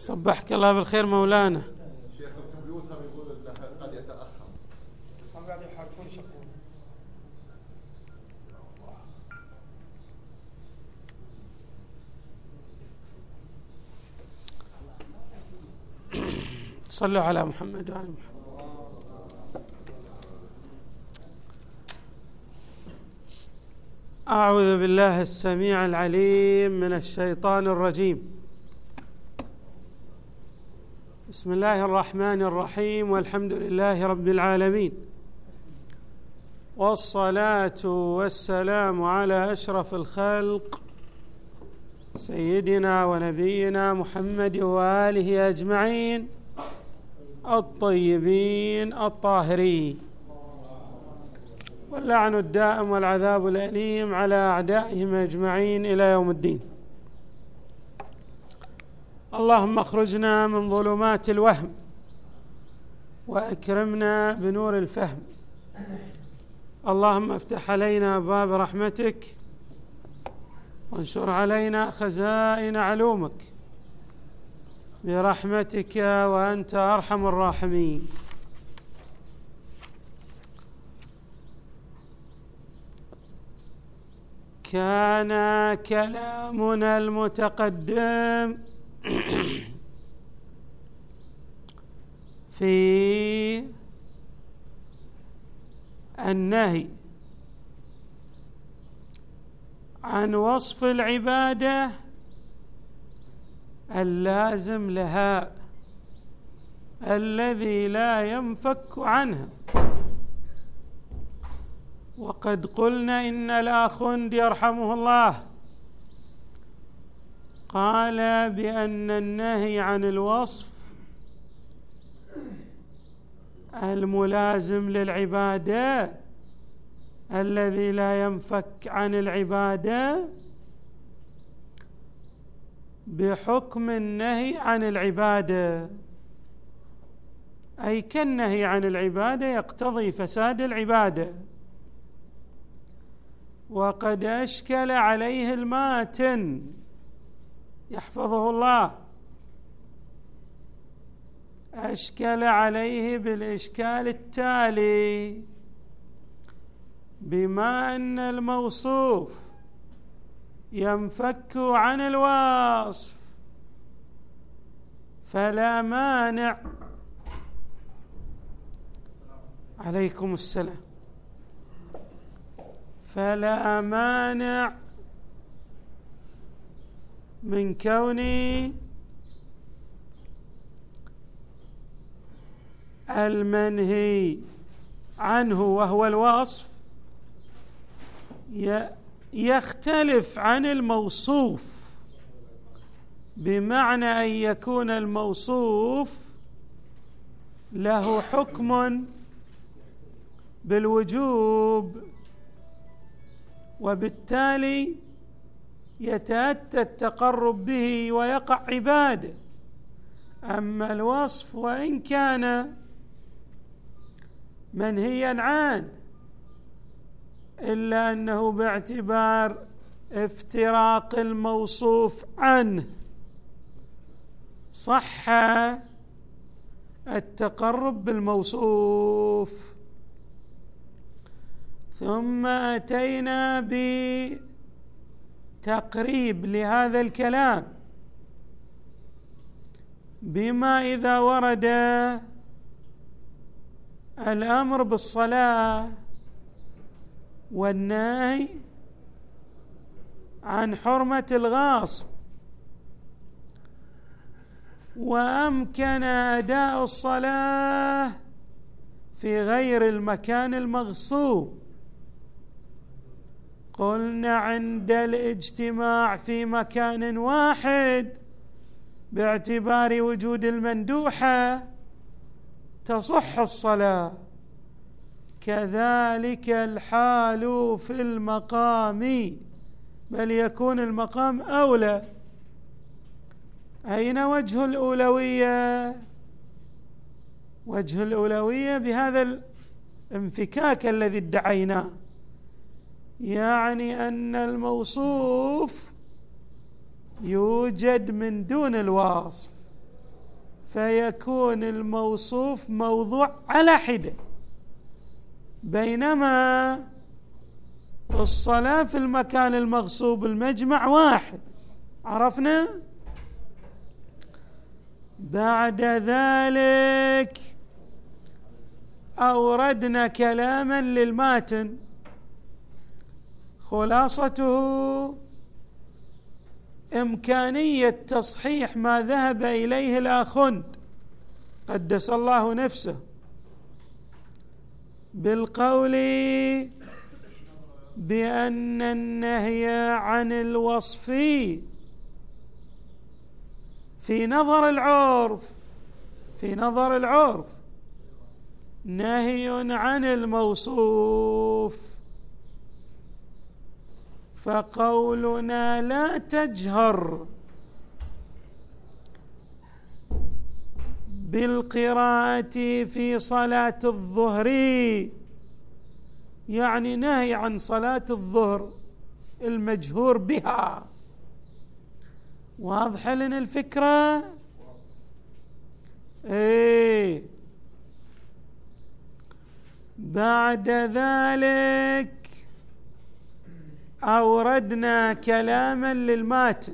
صبحك الله بالخير مولانا. شيخ الكمبيوتر يقول انه قد يتاخر. هم قاعد يحركون شقون. صلوا على محمد وعلى محمد. أعوذ بالله السميع العليم من الشيطان الرجيم. بسم الله الرحمن الرحيم، والحمد لله رب العالمين، والصلاة والسلام على أشرف الخلق سيدنا ونبينا محمد وآله أجمعين الطيبين الطاهرين، واللعن الدائم والعذاب الأليم على أعدائهم أجمعين إلى يوم الدين. اللهم اخرجنا من ظلمات الوهم وأكرمنا بنور الفهم. اللهم افتح علينا باب رحمتك وانشر علينا خزائن علومك برحمتك وأنت أرحم الراحمين. كان كلامنا المتقدم في النهي عن وصف العبادة اللازم لها الذي لا ينفك عنها. وقد قلنا إن الآخوند يرحمه الله قال بأن النهي عن الوصف الملازم للعبادة الذي لا ينفك عن العبادة بحكم النهي عن العبادة، أي كالنهي عن العبادة يقتضي فساد العبادة. وقد أشكل عليه الماتن يحفظه الله، أشكل عليه بالإشكال التالي: بما أن الموصوف ينفك عن الوصف فلا مانع. عليكم السلام. فلا مانع من كون المنهي عنه وهو الوصف يختلف عن الموصوف، بمعنى أن يكون الموصوف له حكم بالوجوب وبالتالي يتأتى التقرب به ويقع عبادة. أما الوصف وإن كان منهيا عنه إلا أنه باعتبار افتراق الموصوف عنه صح التقرب بالموصوف. ثم أتينا بتقريب لهذا الكلام بما إذا ورد الأمر بالصلاة والنهي عن حرمة الغاصب وأمكن أداء الصلاة في غير المكان المغصوب، قلنا عند الاجتماع في مكان واحد باعتبار وجود المندوحة تصح الصلاة، كذلك الحال في المقام، بل يكون المقام أولى. أين وجه الأولوية؟ وجه الأولوية بهذا الانفكاك الذي ادعيناه، يعني أن الموصوف يوجد من دون الوصف، فيكون الموصوف موضوع على حدة، بينما الصلاة في المكان المغصوب المجمع واحد. عرفنا؟ بعد ذلك أوردنا كلاما للماتن، خلاصته إمكانية تصحيح ما ذهب إليه الآخوند قدس الله نفسه بالقول بأن النهي عن الوصف في نظر العرف نهي عن الموصوف، فقولنا لا تجهر بالقراءة في صلاة الظهر يعني نهي عن صلاة الظهر المجهور بها. واضحة لنا الفكرة؟ بعد ذلك أوردنا كلاما للماتن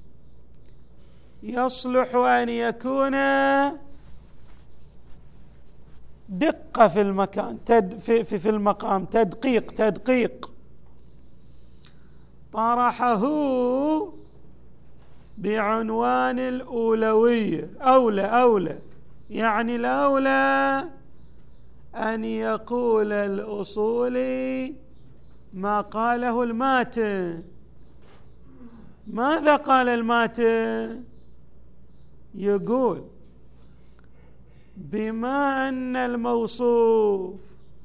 يصلح أن يكون دقة في المكان، في المقام، تدقيق طرحه بعنوان الأولوية. أولى يعني الأولى أن يقول الأصولي ما قاله الماتن. ماذا قال الماتن؟ يقول بما أن الموصوف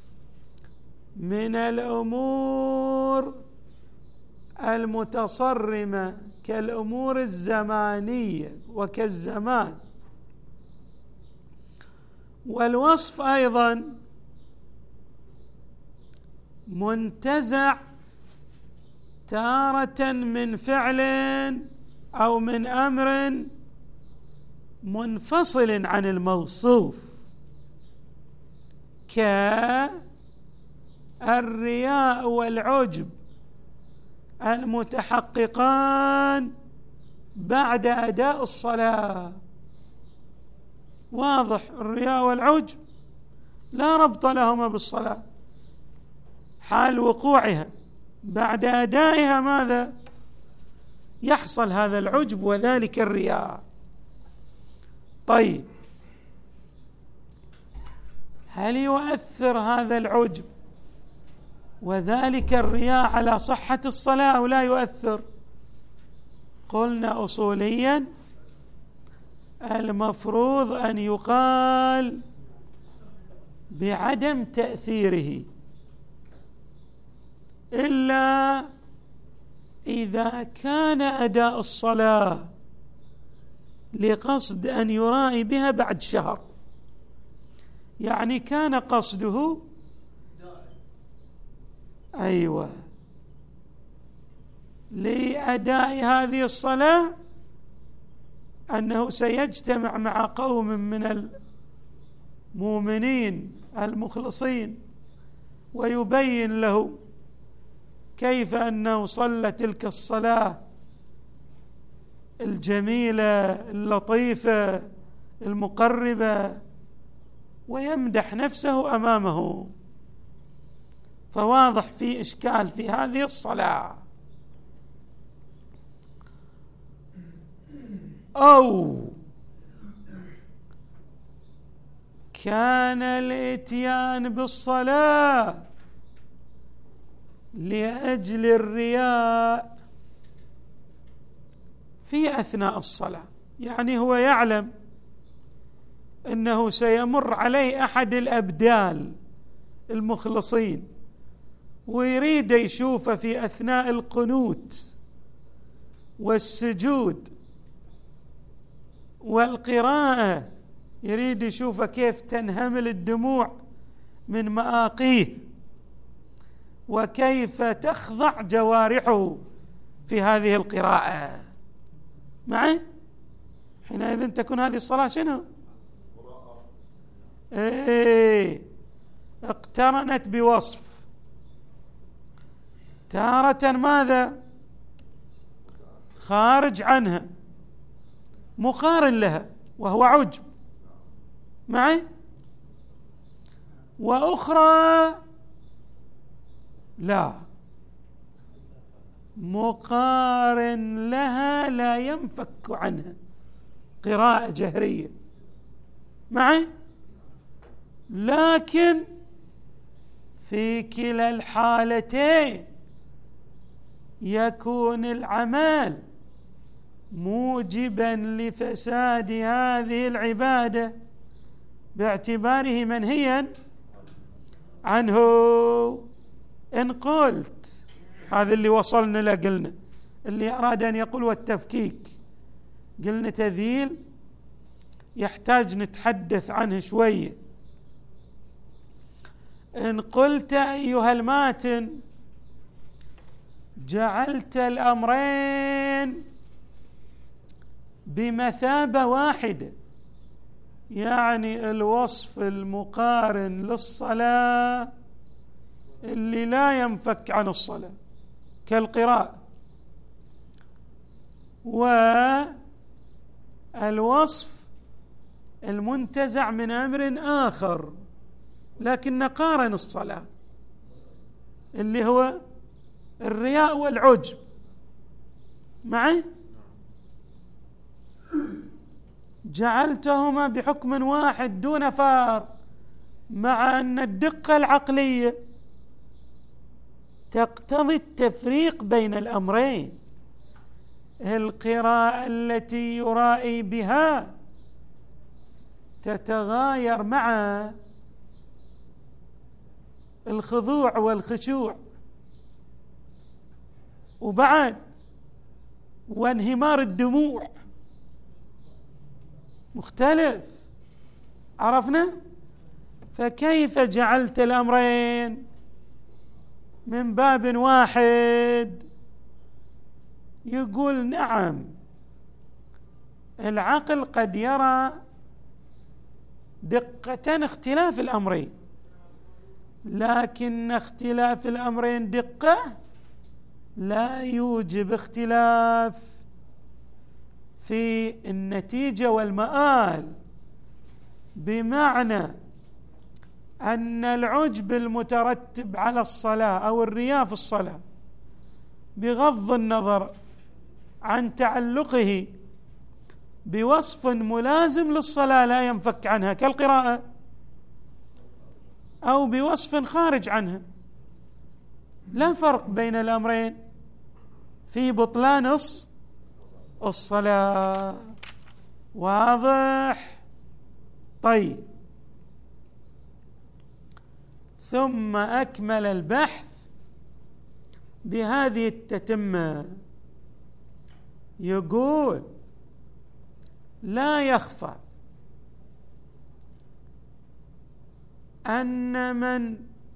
من الأمور المتصرمة كالأمور الزمانية وكالزمان، والوصف أيضا منتزع تارة من فعل أو من أمر منفصل عن الموصوف كالرياء والعجب المتحققان بعد أداء الصلاة. واضح، الرياء والعجب لا ربط لهما بالصلاة، حال وقوعها بعد أدائها ماذا يحصل؟ هذا العجب وذلك الرياء. طيب، هل يؤثر هذا العجب وذلك الرياء على صحة الصلاة أو لا يؤثر؟ قلنا أصوليا المفروض أن يقال بعدم تأثيره، إلا إذا كان أداء الصلاة لقصد أن يرائي بها بعد شهر، يعني كان قصده لأداء هذه الصلاة أنه سيجتمع مع قوم من المؤمنين المخلصين ويبين له كيف أنه صلى تلك الصلاة الجميلة اللطيفة المقربة، ويمدح نفسه أمامه. فواضح في إشكال في هذه الصلاة. أو كان الإتيان بالصلاة لأجل الرياء في أثناء الصلاة، يعني هو يعلم أنه سيمر عليه أحد الأبدال المخلصين ويريد يشوفه في أثناء القنوت والسجود والقراءة، يريد يشوفه كيف تنهمل الدموع من مآقيه وكيف تخضع جوارحه في هذه القراءة معي. حينئذ تكون هذه الصلاة شنو؟ اقترنت بوصف، تارة ماذا؟ خارج عنها مقارن لها وهو عجب معي، وأخرى لا، مقارن لها لا ينفك عنها، قراءة جهرية معي. لكن في كلا الحالتين يكون العمل موجبا لفساد هذه العبادة باعتباره منهيا عنه. إن قلت هذا اللي وصلنا له، قلنا اللي أراد أن يقول والتفكيك، قلنا تذييل يحتاج نتحدث عنه شوية. إن قلت أيها الماتن جعلت الأمرين بمثابة واحدة، يعني الوصف المقارن للصلاة اللي لا ينفك عن الصلاة كالقراءة، والوصف المنتزع من أمر آخر لكن نقارن الصلاة اللي هو الرياء والعجب معي، جعلتهما بحكم واحد دون فارق، مع أن الدقة العقلية تقتضي التفريق بين الأمرين. القراءة التي يرائي بها تتغاير مع الخضوع والخشوع، وبعد وانهمار الدموع مختلف، عرفنا؟ فكيف جعلت الأمرين من باب واحد؟ يقول نعم، العقل قد يرى دقة اختلاف الأمرين، لكن اختلاف الأمرين دقة لا يوجب اختلاف في النتيجة والمآل، بمعنى أن العجب المترتب على الصلاة أو الرياء في الصلاة بغض النظر عن تعلقه بوصف ملازم للصلاة لا ينفك عنها كالقراءة، أو بوصف خارج عنها، لا فرق بين الأمرين في بطلان الصلاة. واضح؟ طيب، ثم أكمل البحث بهذه التتمة، يقول لا يخفى أن من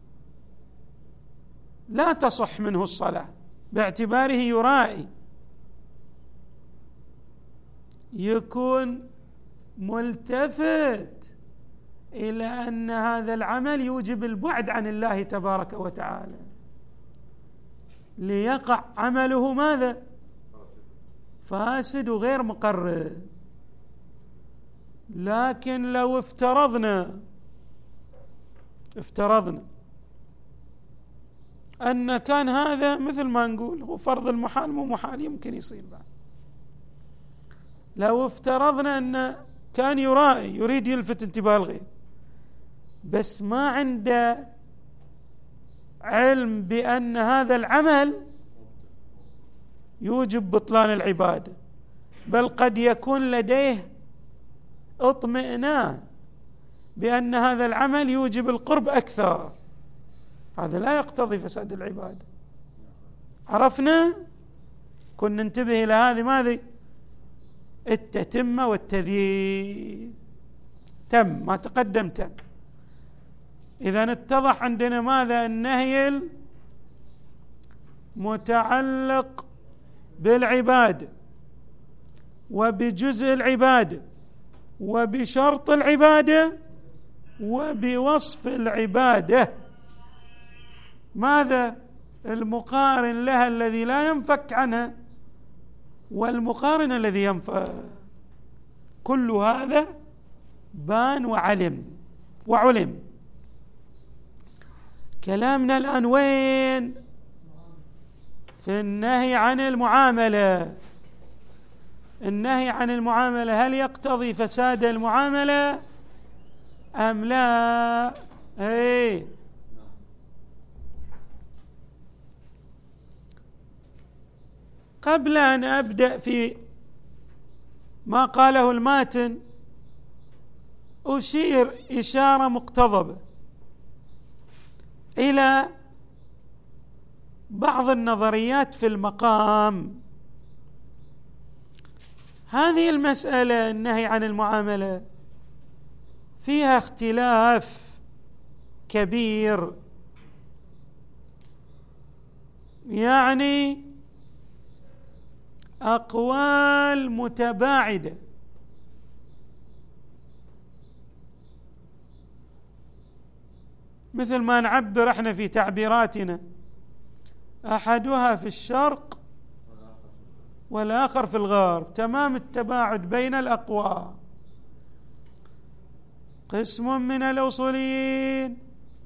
لا تصح منه الصلاة باعتباره يرائي يكون ملتفت إلى أن هذا العمل يوجب البعد عن الله تبارك وتعالى، ليقع عمله ماذا؟ فاسد وغير مقرر. لكن لو افترضنا أن كان هذا مثل ما نقول هو فرض المحال، مو محال يمكن يصير بعد، لو افترضنا أن كان يرائي يريد يلفت انتباه الغير بس ما عنده علم بأن هذا العمل يوجب بطلان العبادة، بل قد يكون لديه اطمئنان بأن هذا العمل يوجب القرب أكثر، هذا لا يقتضي فساد العبادة. عرفنا؟ كنا ننتبه إلى هذه ماذا؟ التتمة والتذييل. تم ما تقدم تم. إذن اتضح عندنا ماذا؟ النهي المتعلق بالعبادة وبجزء العبادة وبشرط العبادة وبوصف العبادة. ماذا؟ المقارن لها الذي لا ينفك عنها، والمقارن الذي ينفك. كل هذا بان وعلم. كلامنا الآن وين؟ في النهي عن المعاملة. النهي عن المعاملة هل يقتضي فساد المعاملة أم لا؟ قبل أن أبدأ في ما قاله الماتن أشير إشارة مقتضبة إلى بعض النظريات في المقام. هذه المسألة النهي عن المعاملة فيها اختلاف كبير، يعني أقوال متباعدة. مثل ما نعبر احنا في تعبيراتنا، أحدها في الشرق والآخر في الغرب، تمام التباعد بين الأقوال. قسم من الأصوليين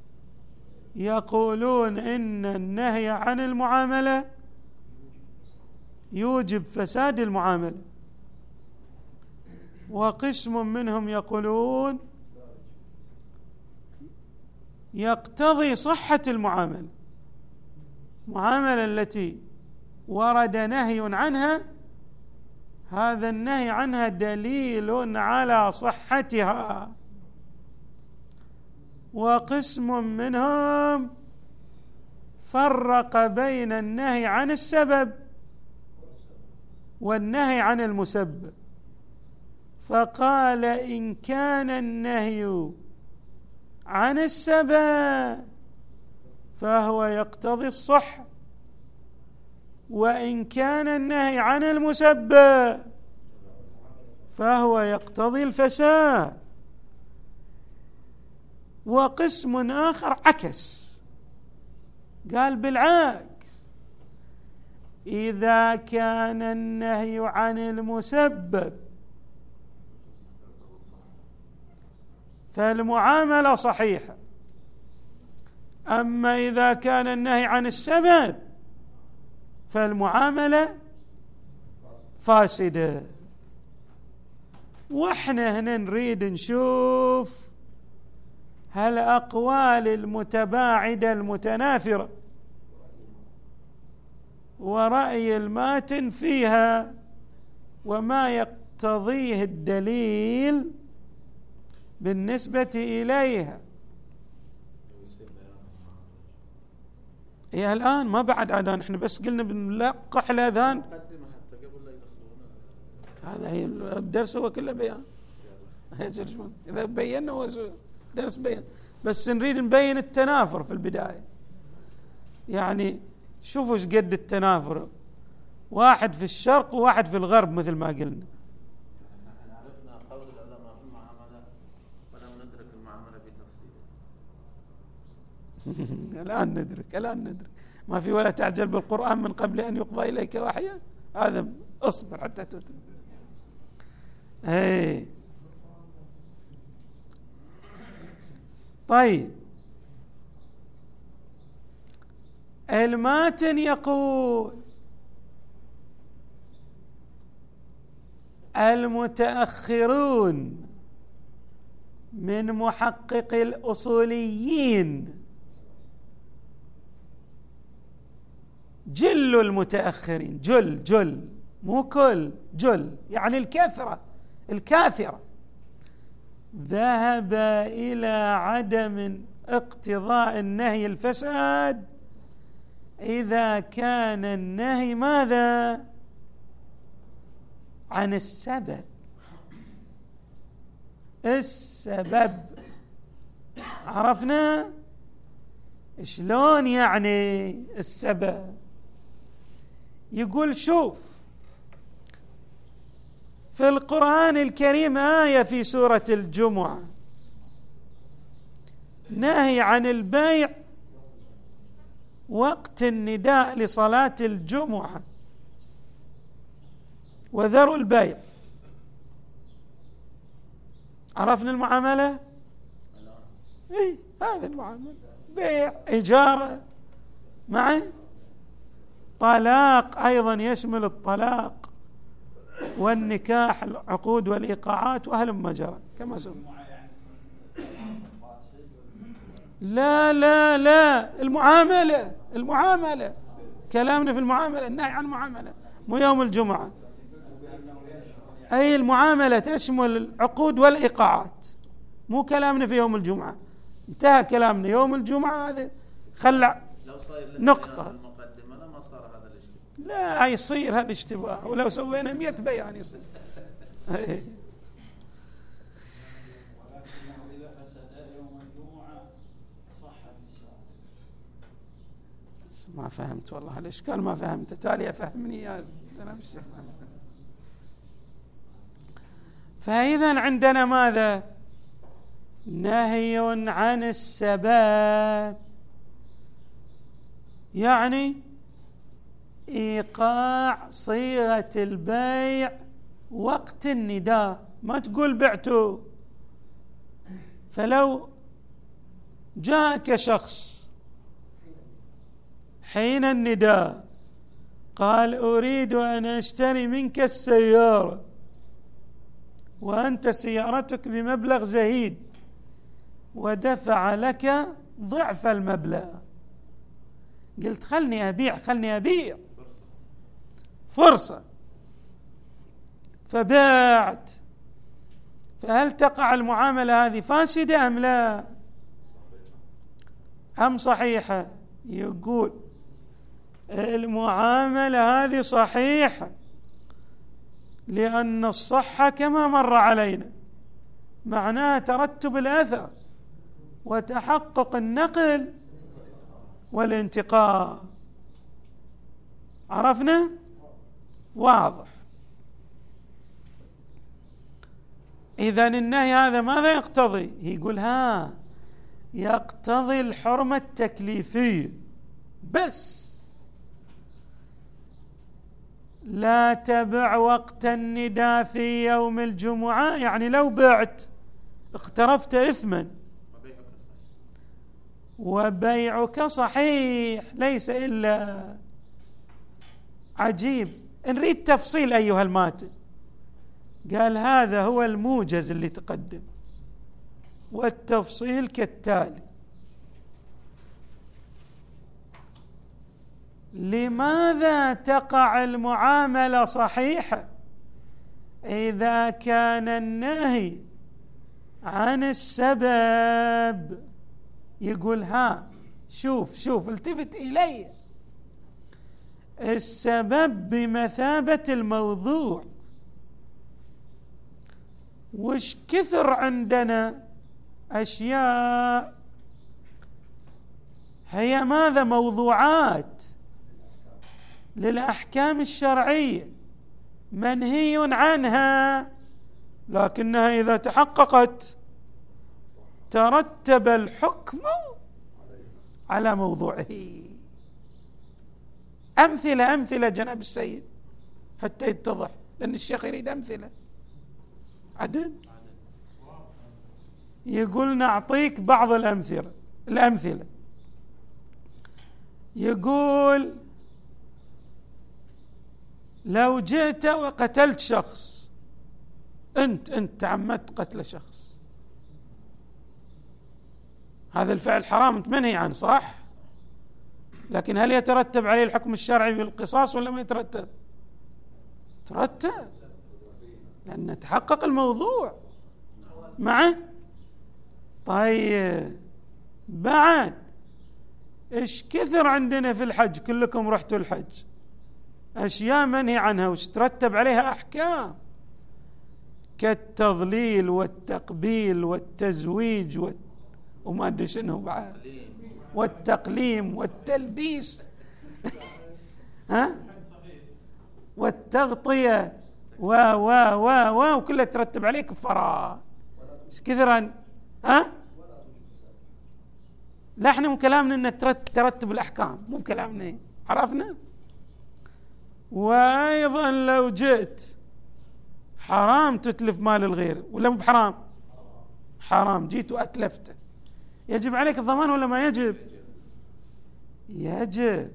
يقولون إن النهي عن المعاملة يوجب فساد المعاملة، وقسم منهم يقولون يقتضي صحة المعاملة. المعاملة التي ورد نهي عنها، هذا النهي عنها دليل على صحتها. وقسم منهم فرق بين النهي عن السبب والنهي عن المسبب، فقال إن كان النهي عن السبب فهو يقتضي الصحة، وإن كان النهي عن المسبب فهو يقتضي الفساد. وقسم آخر عكس، قال بالعكس، إذا كان النهي عن المسبب فالمعاملة صحيحة، أما إذا كان النهي عن السبب فالمعاملة فاسدة. وإحنا هنا نريد نشوف هل أقوال المتباعدة المتنافرة ورأي الماتن فيها وما يقتضيه الدليل بالنسبة إليها. هي الآن ما بعد أذان، إحنا بس قلنا بنلقح الأذان. هذا هي الدرس هو كله بيان. إذا بينا هو درس بيان، بس نريد نبين التنافر في البداية. يعني شوفوا ايش قد التنافر، واحد في الشرق وواحد في الغرب مثل ما قلنا. عرفنا قول العلماء في المعاملة ولم ندرك المعاملة بتفصيل. الآن ندرك ما في. ولا تعجل بالقرآن من قبل أن يقضى إليك وحيا، هذا اصبر حتى تدرك. طيب، الماتن يقول المتأخرون من محقق الأصوليين، جل المتأخرين، جل مو كل، جل يعني الكاثرة ذهب إلى عدم اقتضاء النهي الفساد إذا كان النهي ماذا؟ عن السبب. عرفنا شلون يعني السبب؟ يقول شوف، في القرآن الكريم آية في سورة الجمعة نهي عن البيع وقت النداء لصلاة الجمعة، وذروا البيع. عرفنا المعاملة؟ هذا المعاملة، بيع، إجارة، معي طلاق أيضا يشمل الطلاق والنكاح، العقود والإيقاعات وهلم جرى كما سمع. لا لا لا، المعاملة كلامنا في المعاملة، النهي عن المعاملة مو يوم الجمعة. أي المعاملة تشمل العقود والإيقاعات، مو كلامنا في يوم الجمعة. انتهى كلامنا يوم الجمعة، هذا خلع نقطة. ما صار هذا الاشتباه. لا يصير هذا الاشتباه، ولو سوينا 100 بيان يصير. ما فهمت والله الإشكال، ما فهمت. تالي أفهمني يا الشيخ. فإذا عندنا ماذا؟ نهي عن السباب، يعني إيقاع صيغة البيع وقت النداء. ما تقول بعته. فلو جاءك شخص حين النداء قال أريد أن أشتري منك السيارة، وأنت سيارتك بمبلغ زهيد، ودفع لك ضعف المبلغ، قلت خلني أبيع فرصة، فبعت، فهل تقع المعاملة هذه فاسدة أم لا؟ أم صحيحة؟ يقول المعاملة هذه صحيحة، لأن الصحة كما مر علينا معناها ترتب الأثر وتحقق النقل والانتقال. عرفنا؟ واضح. إذن النهي هذا ماذا يقتضي؟ يقول يقتضي الحرمة التكليفية بس. لا تبع وقت النداء في يوم الجمعة، يعني لو بعت اقترفت إثما، وبيعك صحيح ليس إلا عجيب. نريد تفصيل أيها الماتن. قال هذا هو الموجز اللي تقدم، والتفصيل كالتالي: لماذا تقع المعاملة صحيحة إذا كان النهي عن السبب؟ يقول شوف التفت إلي، السبب بمثابة الموضوع. وش كثر عندنا أشياء هي ماذا؟ موضوعات للأحكام الشرعية منهي عنها، لكنها إذا تحققت ترتب الحكم على موضوعه. أمثلة جناب السيد حتى يتضح، لأن الشيخ يريد أمثلة. عدل يقول نعطيك بعض الأمثلة. يقول لو جئت وقتلت شخص، أنت تعمدت قتل شخص، هذا الفعل حرام، أنت منهي عنه، صح؟ لكن هل يترتب عليه الحكم الشرعي بالقصاص ولا ما يترتب؟ ترتب، لأن تحقق الموضوع معه. طيب بعد إيش كثر عندنا في الحج، كلكم رحتوا الحج، أشياء منهي عنها وش ترتب عليها أحكام، كالتضليل والتقبيل والتزويج وما أدري شنو بعد، والتقليم والتلبيس والتغطية وكلها ترتب عليه كفارات. ايش كثر لا احنا من كلامنا ان ترتب الاحكام، مو كلامنا، عرفنا. وايضا لو جئت حرام تتلف مال الغير ولا مو بحرام؟ حرام، جيت واتلفته، يجب عليك الضمان ولا ما يجب؟ يجب.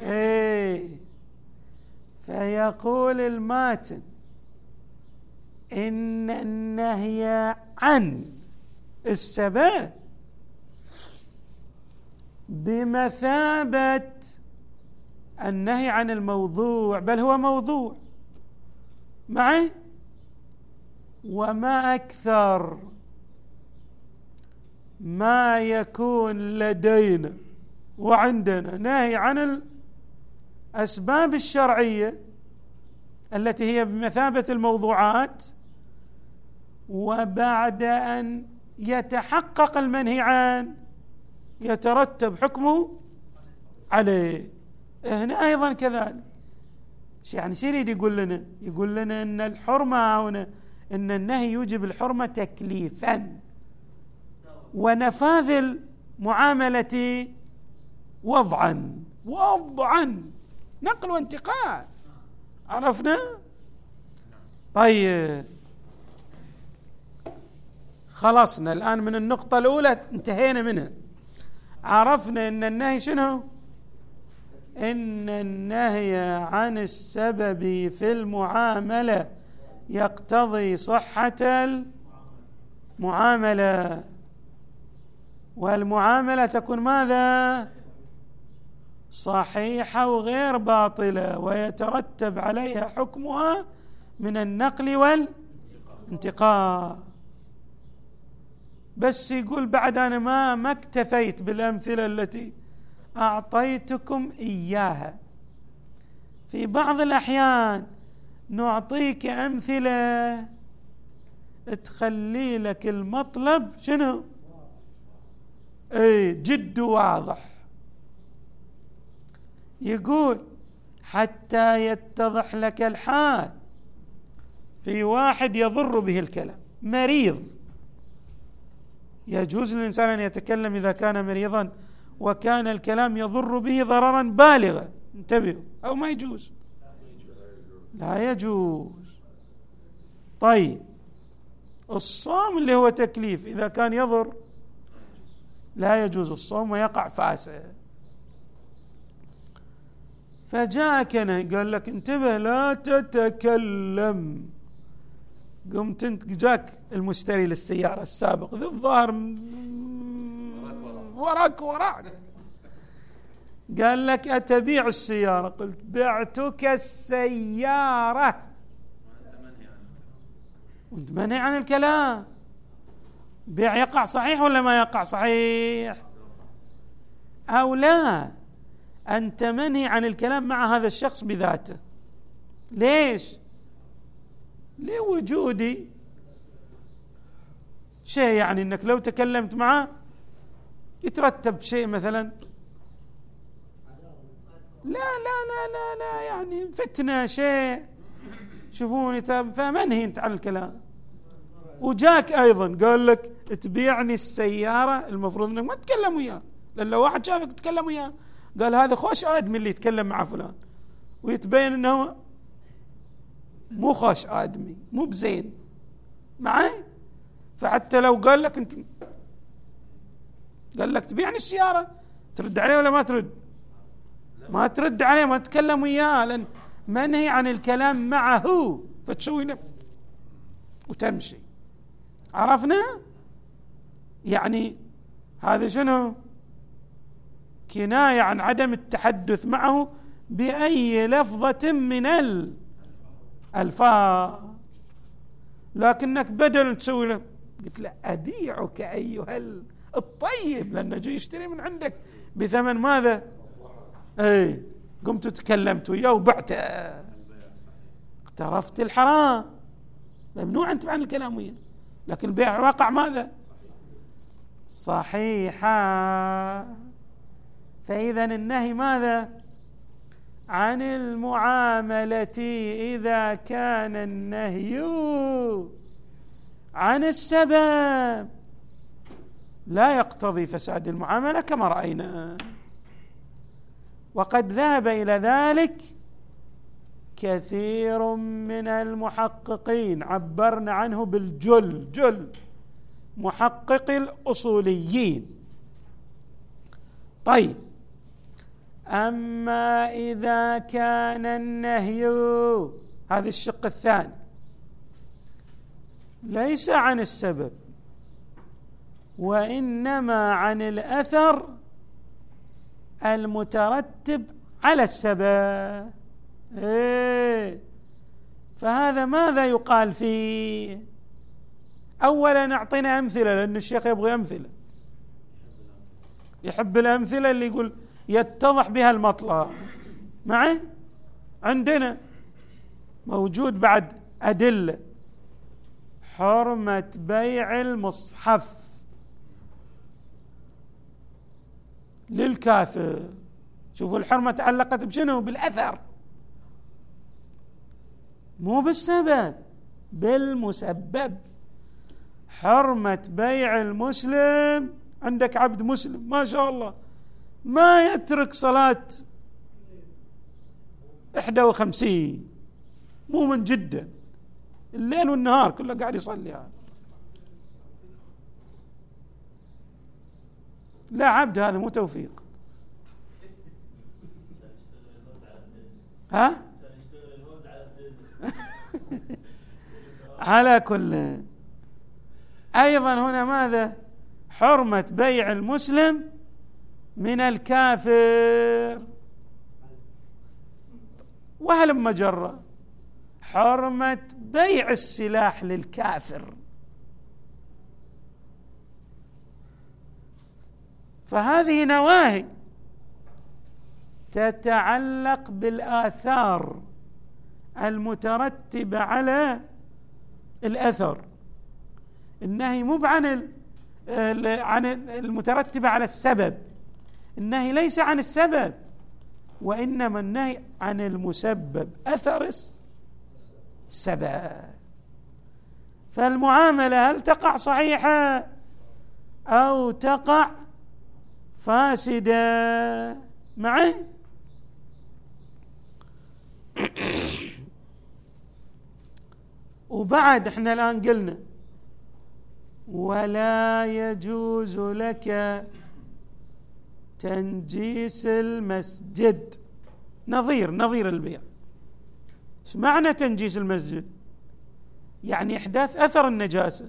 فيقول الماتن إن النهي عن السبب بمثابة النهي عن الموضوع، بل هو موضوع معي. وما أكثر ما يكون لدينا وعندنا نهي عن الأسباب الشرعية التي هي بمثابة الموضوعات، وبعد أن يتحقق المنهي عنه يترتب حكمه عليه. هنا أيضا كذلك. يعني شو يريد يقول لنا؟ يقول لنا أن الحرمة هنا، أن النهي يوجب الحرمة تكليفا، ونفاذ المعاملة وضعا نقل وانتقال. عرفنا؟ طيب خلصنا الآن من النقطة الأولى، انتهينا منها. عرفنا أن النهي شنو؟ إن النهي عن السبب في المعاملة يقتضي صحة المعاملة، والمعاملة تكون ماذا؟ صحيحة وغير باطلة، ويترتب عليها حكمها من النقل والانتقال. بس يقول بعد أنا ما اكتفيت بالأمثلة التي أعطيتكم إياها. في بعض الأحيان نعطيك أمثلة تخلي لك المطلب شنو؟ جد واضح. يقول حتى يتضح لك الحال. في واحد يضر به الكلام، مريض، يجوز للإنسان أن يتكلم إذا كان مريضا وكان الكلام يضر به ضررا بالغا، انتبهوا، أو ما يجوز؟ لا يجوز. طيب الصوم اللي هو تكليف إذا كان يضر لا يجوز الصوم ويقع فاسد. فجاءك قال لك انتبه لا تتكلم. قمت انت جاك المشتري للسيارة السابق ذي الظاهر وراك قال لك أتبيع السيارة؟ قلت بعتك السيارة، وانت منهي عن الكلام. بيع يقع صحيح ولا ما يقع صحيح؟ أو لا؟ أنت منهي عن الكلام مع هذا الشخص بذاته. ليش؟ لوجودي شيء، يعني أنك لو تكلمت معه يترتب شيء مثلا، لا يعني فتنة شيء شوفوني، فمنهي أنت عن الكلام. وجاك أيضا قال لك تبيعني السيارة، المفروض أنك ما تتكلم وياه، لأن لو واحد شافك تتكلم وياه قال هذا خوش آدمي اللي يتكلم مع فلان، ويتبين أنه مو خوش آدمي، مو بزين معي. فحتى لو قال لك أنت، قال لك تبيعني السيارة، ترد عليه ولا ما ترد؟ ما ترد عليه، ما تتكلم وياه، لأن منهي عن الكلام معه، فتسوي وتمشي. عرفنا؟ يعني هذا شنو؟ كناية عن عدم التحدث معه بأي لفظة من الألفاظ. لكنك بدل تسوي له قلت له أبيعك أيها الطيب، لأنه جاي يشتري من عندك بثمن ماذا؟ قمت تكلمت وياه وبعته، اقترفت الحرام، ممنوع أنت عن الكلام وياه. لكن البيع واقع ماذا؟ صحيحة. فإذا النهي ماذا؟ عن المعاملة إذا كان النهي عن السبب لا يقتضي فساد المعاملة كما رأينا. وقد ذهب إلى ذلك كثير من المحققين، عبرنا عنه بالجل، محقق الأصوليين. طيب، أما إذا كان النهي، هذا الشق الثاني، ليس عن السبب وإنما عن الأثر المترتب على السبب، فهذا ماذا يقال فيه؟ أولا أعطينا أمثلة، لأن الشيخ يبغي أمثلة، يحب الأمثلة اللي يقول يتضح بها المطلب. معي عندنا موجود بعد أدلة: حرمة بيع المصحف للكافر. شوفوا الحرمة تعلقت بشنو؟ بالأثر، مو بالسبب، بالمسبب. حرمة بيع المسلم، عندك عبد مسلم ما شاء الله ما يترك صلاة 51، مو من جدا، الليل والنهار كله قاعد يصلي. لا، عبد هذا مو توفيق. ها؟ على كل، أيضا هنا ماذا؟ حرمة بيع المسلم من الكافر، وهلم مجرة حرمة بيع السلاح للكافر. فهذه نواهي تتعلق بالآثار المترتبة على الأثر. النهي مو عن المترتبة على السبب، النهي ليس عن السبب وإنما النهي عن المسبب، أثر السبب. فالمعاملة هل تقع صحيحة أو تقع فاسدة؟ معي؟ وبعد احنا الآن قلنا ولا يجوز لك تنجيس المسجد، نظير البيع. ايش معنى تنجيس المسجد؟ يعني إحداث أثر النجاسة،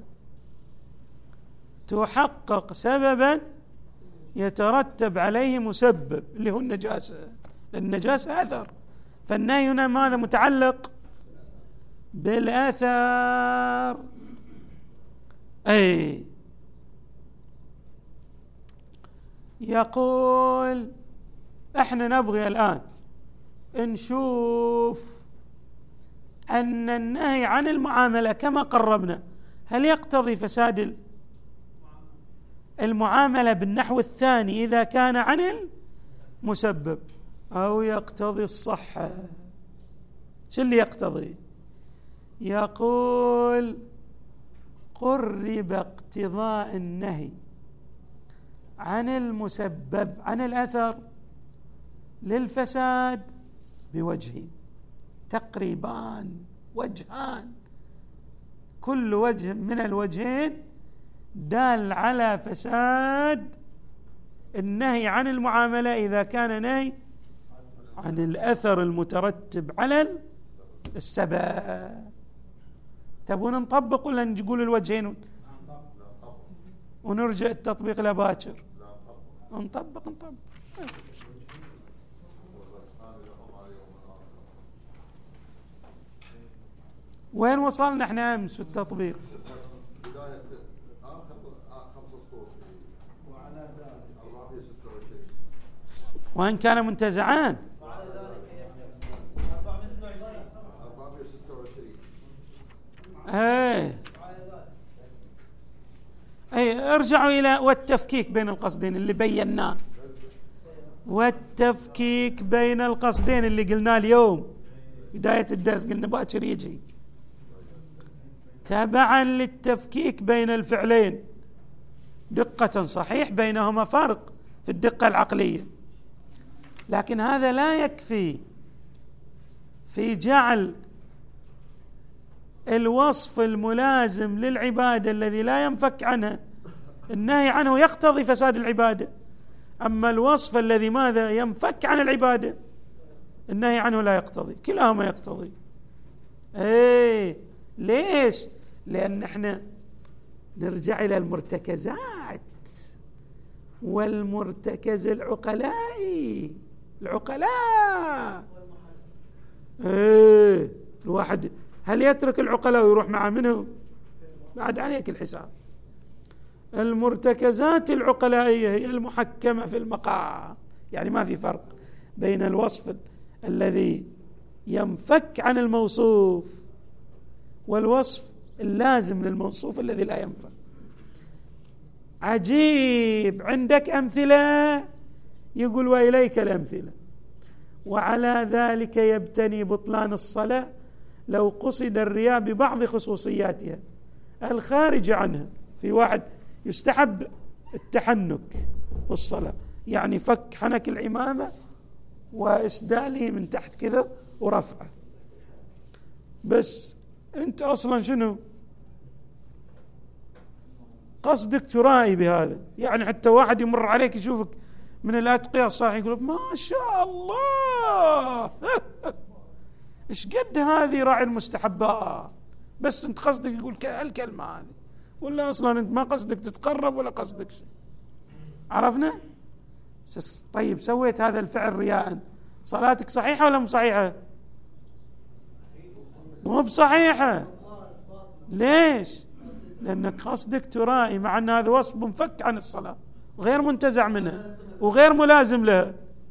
تحقق سببا يترتب عليه مسبب اللي هو النجاسة، النجاسة أثر. فالنهي هنا ماذا؟ متعلق بالأثر. أي يقول احنا نبغي الآن نشوف أن النهي عن المعاملة كما قربنا هل يقتضي فساد المعاملة بالنحو الثاني إذا كان عن المسبب، أو يقتضي الصحة. شو اللي يقتضي؟ يقول قرب اقتضاء النهي عن المسبب عن الأثر للفساد بوجهين، تقريبان وجهان، كل وجه من الوجهين دال على فساد النهي عن المعاملة إذا كان نهي عن الأثر المترتب على السبب. تبون نطبق ولا نقول الوجهين ونرجع التطبيق لباكر؟ نطبق. وين وصلنا احنا امس في التطبيق؟ بداية آخر 5 سطور وعلى ذلك 426 وإن كان منتزعان 426. ارجعوا إلى والتفكيك بين القصدين اللي بيناه، والتفكيك بين القصدين اللي قلناه اليوم بداية الدرس، قلنا باكر يجي تبعا للتفكيك بين الفعلين دقة صحيح بينهما فرق في الدقة العقلية، لكن هذا لا يكفي في جعل الوصف الملازم للعبادة الذي لا ينفك عنه النهي عنه يقتضي فساد العبادة، أما الوصف الذي ماذا ينفك عن العبادة النهي عنه لا يقتضي، كلاهما يقتضي. ليش؟ لأن احنا نرجع إلى المرتكزات، والمرتكز العقلاء الواحد هل يترك العقلاء ويروح مع منه؟ بعد عليك الحساب. المرتكزات العقلائية هي المحكمة في المقام، يعني ما في فرق بين الوصف الذي ينفك عن الموصوف والوصف اللازم للموصوف الذي لا ينفك. عجيب، عندك أمثلة؟ يقول وإليك الأمثلة. وعلى ذلك يبتني بطلان الصلاة لو قصد الرياء ببعض خصوصياتها الخارج عنها. في واحد يستحب التحنك في الصلاة، يعني فك حنك العمامة وإسداله من تحت كذا ورفعه، بس أنت أصلا شنو قصدك ترائي بهذا؟ يعني حتى واحد يمر عليك يشوفك من الأتقياء الصالحين يقول ما شاء الله إيش قد هذه راعي المستحبات، بس أنت قصدك يقول الكلمة هذه، ولا أصلا أنت ما قصدك تتقرب ولا قصدك شيء. عرفنا؟ طيب سويت هذا الفعل رياء، صلاتك صحيحة ولا مو صحيحة؟ مو بصحيحة. ليش؟ لأنك قصدك ترائي، مع أن هذا وصف منفك عن الصلاة وغير منتزع منها وغير ملازم لها.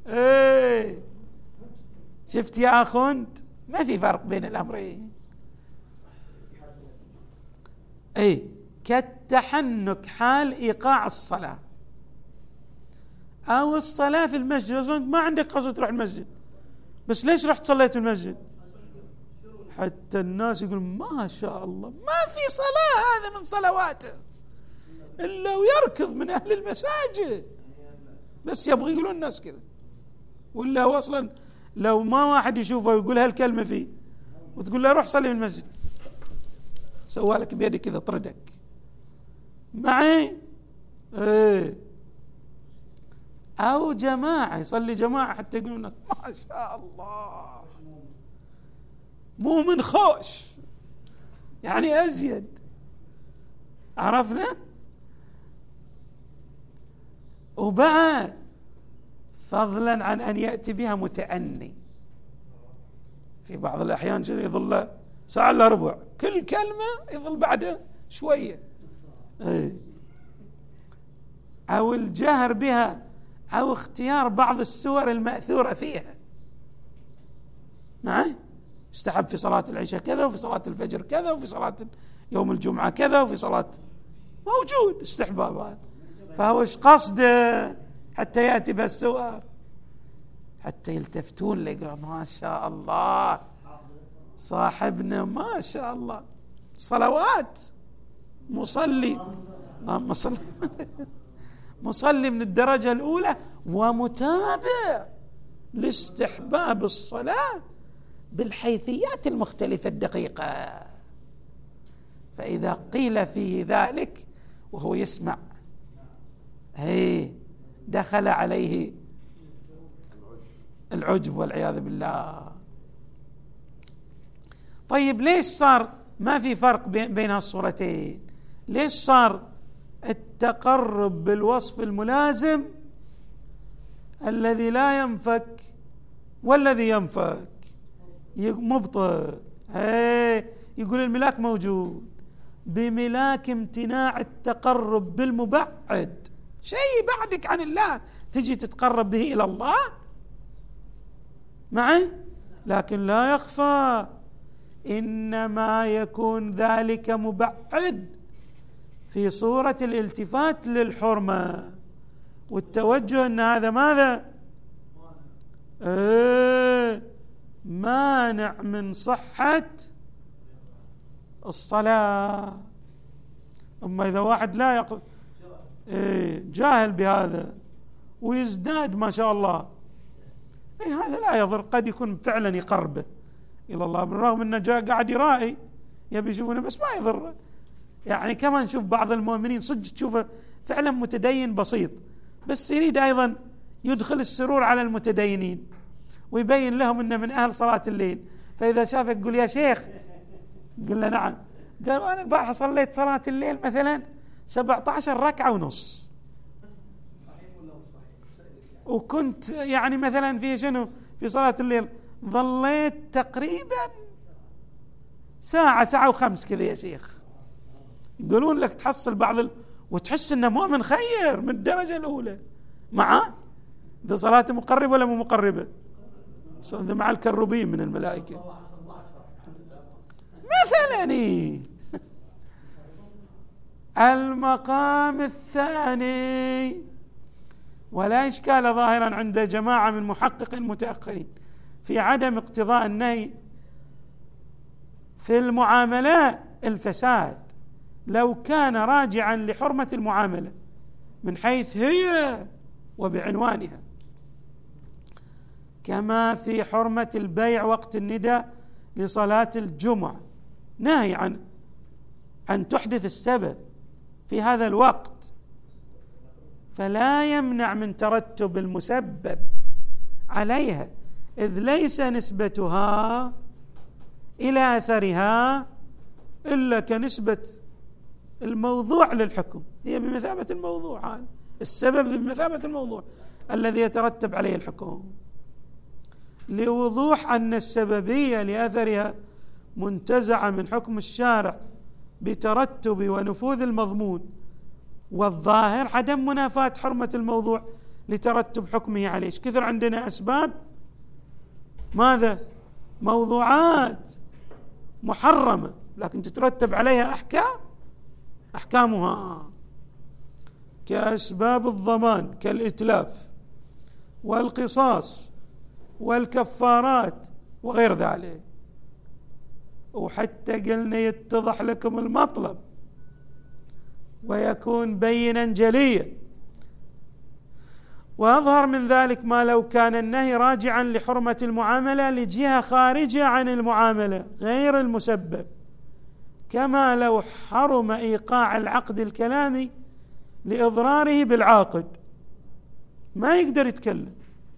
شفت يا أخوند؟ ما في فرق بين الأمرين. كالتحنك حال إيقاع الصلاة أو الصلاة في المسجد. ما عندك قصد تروح المسجد، بس ليش رحت صليت في المسجد؟ حتى الناس يقول ما شاء الله ما في صلاة هذا من صلواته إلا ويركض من أهل المساجد، بس يبغي يقولون الناس كذا. ولا هو أصلا لو ما واحد يشوفه ويقول هالكلمة فيه وتقول له روح صلي في المسجد، سوالك بيدك كذا طردك معي. أو جماعة يصلي جماعة حتى يقولون ما شاء الله مو من خوش، يعني أزيد. عرفنا؟ وبعد فضلا عن أن يأتي بها متأني، في بعض الأحيان يظل ساعة إلا ربع كل كلمة يظل بعدها شوية. أو الجهر بها، أو اختيار بعض السور المأثورة فيها. معي؟ استحب في صلاة العشاء كذا، وفي صلاة الفجر كذا، وفي صلاة يوم الجمعة كذا، وفي صلاة موجود استحباب هذا. فهو ايش قصده حتى يأتي بهالسور؟ حتى يلتفتون له يقولون ما شاء الله صاحبنا ما شاء الله صلوات مصلي من الدرجة الأولى ومتابع لاستحباب الصلاة بالحيثيات المختلفة الدقيقة. فإذا قيل في ذلك وهو يسمع دخل عليه العجب والعياذ بالله. طيب ليش صار ما في فرق بين الصورتين؟ ليش صار التقرب بالوصف الملازم الذي لا ينفك والذي ينفك مبطل؟ يقول الملاك موجود بملاك امتناع التقرب بالمبعد، شيء بعدك عن الله تجي تتقرب به إلى الله معي، لكن لا يخفى إنما يكون ذلك مبعد في صورة الالتفات للحرمة والتوجه أن هذا ماذا؟ مانع من صحة الصلاة. أما إذا واحد لا جاهل بهذا ويزداد ما شاء الله، هذا لا يضر، قد يكون فعلا يقربه إلى الله، بالرغم أنه جاء قاعد يرائي يبي يشوفونه، بس ما يضر. يعني كمان نشوف بعض المؤمنين صدق تشوفه فعلا متدين بسيط، بس يريد أيضا يدخل السرور على المتدينين ويبين لهم أنه من أهل صلاة الليل، فإذا شافك يقول يا شيخ، قل له نعم، قال أنا البارحة صليت صلاة الليل مثلا 17 ركعة ونص، وكنت يعني مثلا في شنو في صلاة الليل ظليت تقريبا ساعة وخمس كذا يا شيخ. يقولون لك تحصل بعض وتحس انه مؤمن خير من الدرجة الأولى، مع إذا صلاته مقربة ولا مو مقربة، مع الكروبين من الملائكة مثلا. المقام الثاني، ولا إشكال ظاهرا عند جماعة من محقق المتأخرين في عدم اقتضاء النهي في المعاملة الفساد، لو كان راجعا لحرمة المعاملة من حيث هي وبعنوانها، كما في حرمة البيع وقت النداء لصلاة الجمعة، نهي عن أن تحدث السبب في هذا الوقت، فلا يمنع من ترتب المسبب عليها، إذ ليس نسبتها إلى أثرها إلا كنسبة الموضوع للحكم، هي بمثابة الموضوع، هذا السبب بمثابة الموضوع الذي يترتب عليه الحكم، لوضوح أن السببية لأثرها منتزعة من حكم الشارع بترتب ونفوذ المضمون، والظاهر عدم منافاة حرمة الموضوع لترتب حكمه عليه. كثر عندنا أسباب ماذا؟ موضوعات محرمة لكن تترتب عليها أحكامها، كأسباب الضمان كالإتلاف والقصاص والكفارات وغير ذلك. وحتى قلنا يتضح لكم المطلب ويكون بينا جليا، وأظهر من ذلك ما لو كان النهي راجعا لحرمة المعاملة لجهة خارجة عن المعاملة غير المسبب، كما لو حرم إيقاع العقد الكلامي لإضراره بالعاقد، ما يقدر يتكلم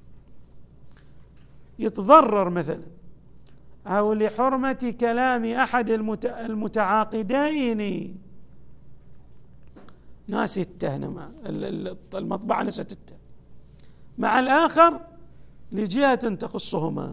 يتضرر مثلا، أو لحرمة كلام أحد المتعاقدين، ناس يتهنم المطبعة نسيت التهم مع الآخر لجهة تخصهما.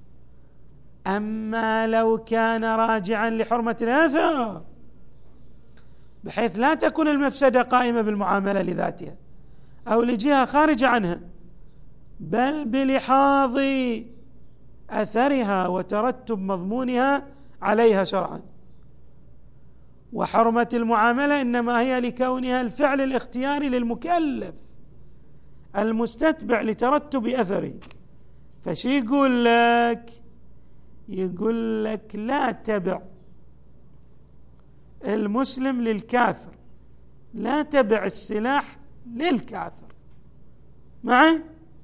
أما لو كان راجعا لحرمة الآثار بحيث لا تكون المفسدة قائمة بالمعاملة لذاتها أو لجهة خارجة عنها، بل بلحاظ أثرها وترتب مضمونها عليها شرعا، وحرمة المعاملة إنما هي لكونها الفعل الاختياري للمكلف المستتبع لترتب أثره. فشي يقول لك لا تبع المسلم للكافر، لا تبع السلاح للكافر معه،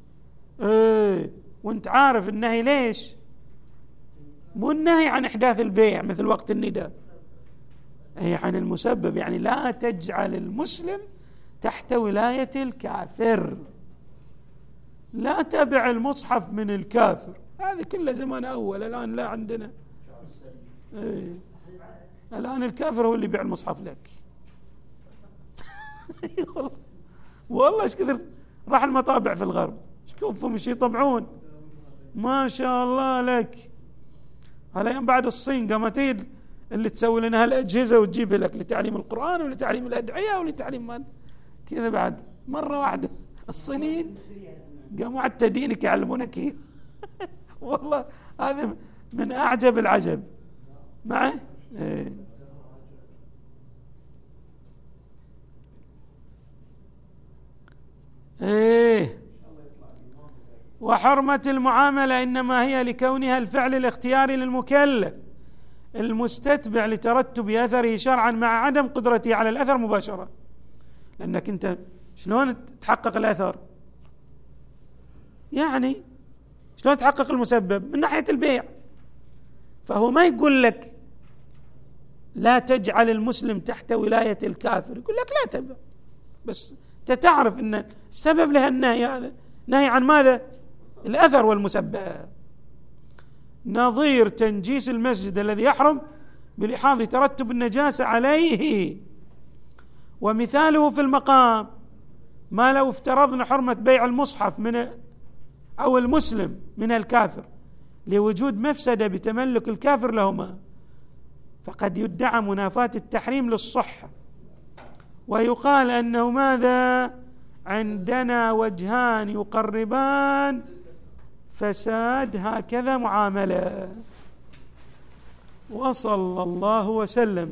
وانت عارف النهي ليش؟ مو النهي عن إحداث البيع مثل وقت النداء، هي عن المسبب، يعني لا تجعل المسلم تحت ولاية الكافر، لا تبع المصحف من الكافر، هذه كلها زمان أول، الآن لا عندنا. الآن الكافر هو اللي يبيع المصحف لك. والله ايش كثر راح المطابع في الغرب شوفهم ايش يطبعون، ما شاء الله لك. هلا بعد الصين قامت اللي تسوي لنا هالأجهزة وتجيب لك لتعليم القرآن ولتعليم الأدعية ولتعليم مال كذا، بعد مرة واحدة الصينيين قاموا حتى دينك يعلمونك. والله هذا من أعجب العجب معه. وحرمة المعاملة إنما هي لكونها الفعل الاختياري للمكلف المستتبع لترتب أثره شرعا مع عدم قدرته على الأثر مباشرة، لأنك أنت شلون تحقق الأثر؟ يعني شلون تحقق المسبب؟ من ناحية البيع. فهو ما يقول لك لا تجعل المسلم تحت ولاية الكافر، يقول لك لا تبع، بس أنت تعرف أن السبب لها النهي، هذا نهي عن ماذا؟ الأثر والمسبب. نظير تنجيس المسجد الذي يحرم بلحاظ ترتب النجاسة عليه. ومثاله في المقام ما لو افترضنا حرمة بيع المصحف من أو المسلم من الكافر لوجود مفسدة بتملك الكافر لهما، فقد يدعى منافاة التحريم للصحة، ويقال أنه ماذا؟ عندنا وجهان يقربان فساد هكذا معاملة. وصلى الله وسلم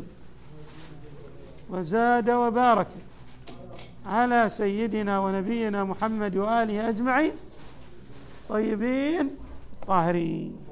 وزاد وبارك على سيدنا ونبينا محمد وآله أجمعين طيبين طاهرين.